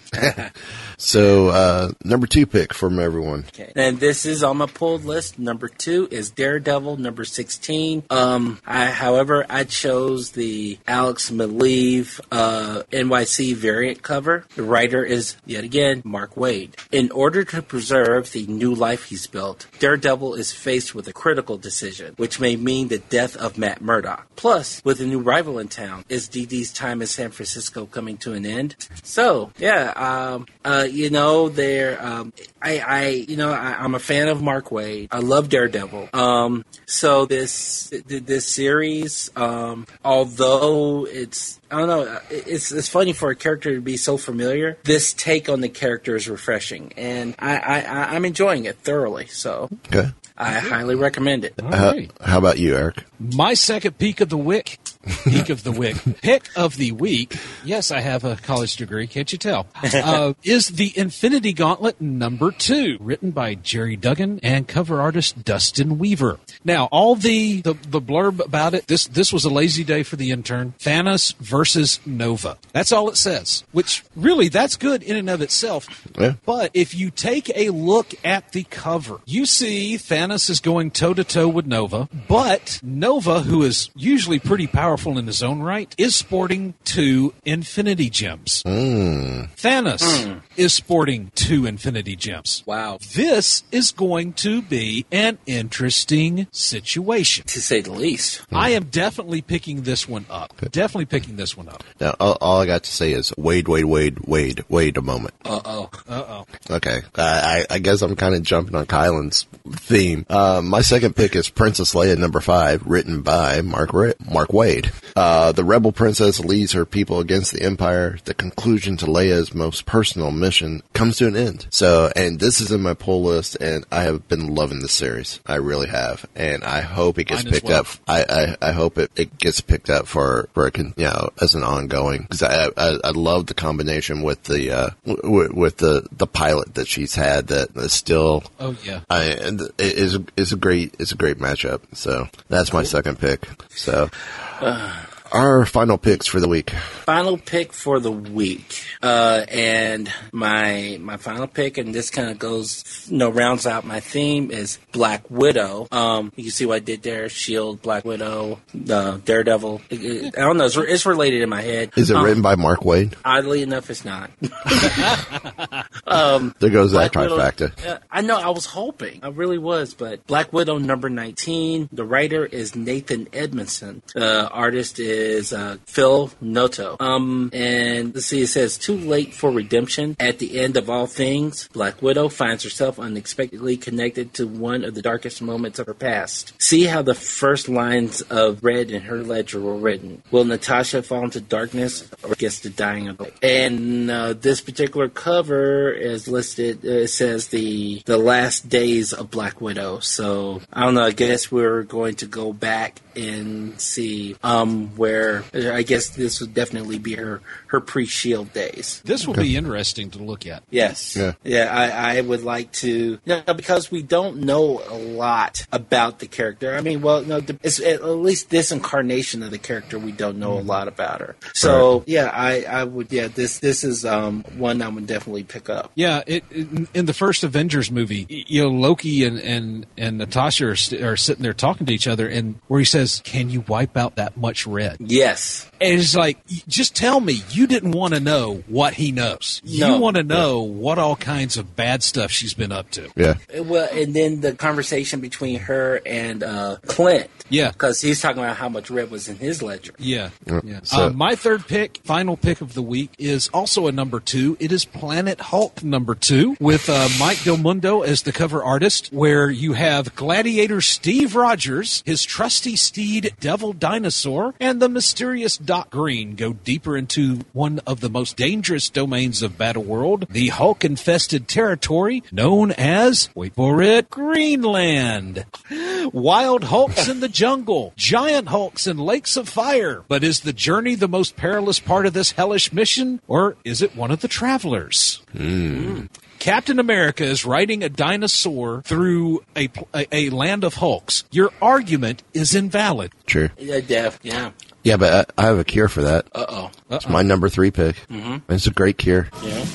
so uh, number two pick from everyone. okay. And this is on my pulled list. Number two is Daredevil, number sixteen. Um, I, however, I chose the Alex Maleev uh, N Y C variant cover. The writer is, yet again, Mark Waid. In order to preserve the new life he's built, Daredevil is faced with a critical decision, which may mean the death of Matt Murdock. Plus, with a new rival in town, is Dee Dee's time in San Francisco coming to an end? So, yeah, um, uh, you know, there, um, I, I, you know, I, I'm a fan of Mark Waid. I love Daredevil. Um, so this, this series, um, although it's, I don't know, it's it's funny for a character to be so familiar. This take on the character is refreshing, and I, I, I'm enjoying it thoroughly. So, Okay. I highly recommend it. All How, right. how about you, Eric? My second peak of the week, peak of the week, pick of the week. Yes, I have a college degree. Can't you tell? Uh, is the Infinity Gauntlet number two, written by Jerry Duggan and cover artist Dustin Weaver. Now, all the, the the blurb about it. This this was a lazy day for the intern. Thanos versus Nova. That's all it says. Which really, that's good in and of itself. Yeah. But if you take a look at the cover, you see Thanos is going toe-to-toe with Nova, but Nova, who is usually pretty powerful in his own right, is sporting two Infinity Gems. Mm. Thanos Mm. is sporting two Infinity Gems. Wow. This is going to be an interesting situation. To say the least. I am definitely picking this one up. Definitely picking this one up. Now, all, all I got to say is wait, wait, wait, wait, wait a moment. Uh-oh. Uh-oh. Okay. I, I guess I'm kind of jumping on Kylan's theme. Uh, my second pick is Princess Leia number five, written by Mark Ra- Mark Waid. agreed. Uh, the rebel princess leads her people against the Empire. The conclusion to Leia's most personal mission comes to an end. So, and this is in my pull list, and I have been loving this series. I really have, and I hope it gets Mine as picked well. up. I, I, I hope it, it gets picked up for for a con, you know, as an ongoing, because I, I I love the combination with the uh w- with the the pilot that she's had that is still. Oh yeah. I and it is is a great it's a great matchup. So that's my second pick. So. Our final picks for the week. Final pick for the week, uh, and my my final pick, and this kind of goes, you know, rounds out my theme, is Black Widow. Um, you can see what I did there: Shield, Black Widow, uh, Daredevil. It, it, I don't know; it's, it's related in my head. Is it um, written by Mark Waid? Oddly enough, it's not. um, there goes that Black trifecta. Widow, uh, I know. I was hoping, I really was, but Black Widow number nineteen. The writer is Nathan Edmondson. Uh, artist is. Is uh, Phil Noto. Um, and let's see, it says, too late for redemption. At the end of all things, Black Widow finds herself unexpectedly connected to one of the darkest moments of her past. See how the first lines of Red in her ledger were written. Will Natasha fall into darkness or gets the dying of light? And uh, this particular cover is listed, uh, it says the the last days of Black Widow. So, I don't know, I guess we're going to go back and see um, where I guess this would definitely be her, her pre-Shield days. This will be interesting to look at. Yes. Yeah. Yeah, I, I would like to, you know, because we don't know a lot about the character. I mean, well, no, it's, at least this incarnation of the character, we don't know a lot about her. So, right. yeah, I, I would, yeah, this this is um, one I would definitely pick up. Yeah, it, it, in the first Avengers movie, you know, Loki and, and, and Natasha are, st- are sitting there talking to each other, and where he says, can you wipe out that much red? Yes. And it's like, just tell me, you didn't want to know what he knows. No. You want to know yeah. what all kinds of bad stuff she's been up to. Yeah. Well, and then the conversation between her and uh, Clint. Yeah. Because he's talking about how much red was in his ledger. Yeah. yeah. So, uh, my third pick, final pick of the week, is also a number two. It is Planet Hulk number two, with uh, Mike Del Mundo as the cover artist, where you have Gladiator Steve Rogers, his trusty steed Devil Dinosaur, and the mysterious Doc Green go deeper into one of the most dangerous domains of Battleworld, the Hulk-infested territory known as, wait for it, Greenland. Wild Hulks in the jungle, giant Hulks in lakes of fire. But is the journey the most perilous part of this hellish mission, or is it one of the travelers? Mm. Captain America is riding a dinosaur through a, a, a land of Hulks. Your argument is invalid. True. Yeah, Def, yeah. Yeah, but I, I have a cure for that. Uh-oh. It's my number three pick. Mm-hmm. It's a great cure. Yeah.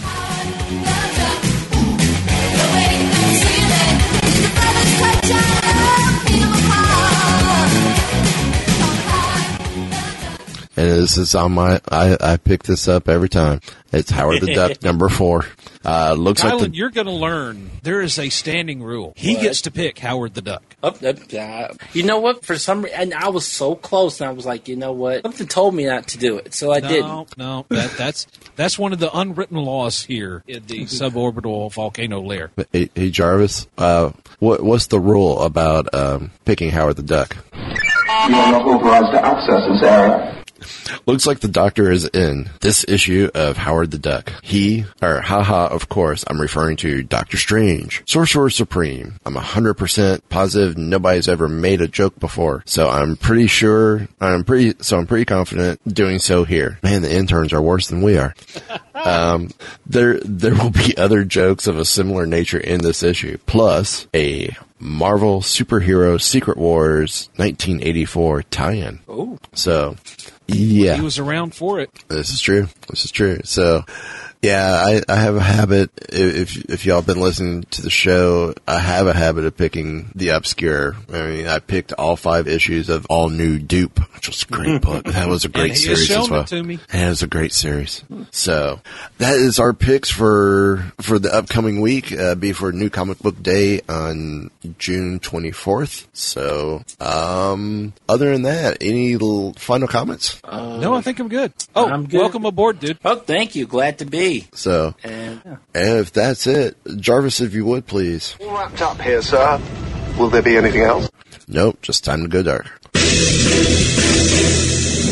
And this is on my, I, I pick this up every time. It's Howard the Duck, number four. Uh, looks Kylan, like the, you're going to learn there is a standing rule. He What? gets to pick Howard the Duck. Oh, that, uh, you know what? For some reason, and I was so close, and I was like, you know what? Something told me not to do it, so I no, didn't. No, that, that's that's one of the unwritten laws here in the suborbital volcano lair. hey, hey Jarvis, uh, what, what's the rule about um, picking Howard the Duck? You don't know who authorized to access this area. Looks like the Doctor is in this issue of Howard the Duck. He, or haha, of course, I'm referring to Doctor Strange, Sorcerer Supreme. I'm one hundred percent positive nobody's ever made a joke before, so I'm pretty sure, I'm pretty, so I'm pretty confident doing so here. Man, the interns are worse than we are. Um, there, there will be other jokes of a similar nature in this issue, plus a Marvel Superhero Secret Wars nineteen eighty-four tie-in. Oh. So, yeah. He was around for it. This is true. This is true. So, yeah, I, I have a habit, if if y'all been listening to the show, I have a habit of picking the obscure. I mean, I picked all five issues of All New Dupe, which was a great book. That was a great and he has series as shown well. it to me. And it was a great series. So, that is our picks for for the upcoming week. Uh, be for New Comic Book Day on June twenty-fourth. So, um, other than that, any little final comments? Uh, no, I think I'm good. Oh, I'm good. Welcome aboard, dude. Oh, thank you. Glad to be. So, And, yeah. and if that's it, Jarvis, if you would, please. All wrapped up here, sir. Will there be anything else? Nope, just time to go dark.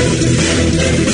Thank you.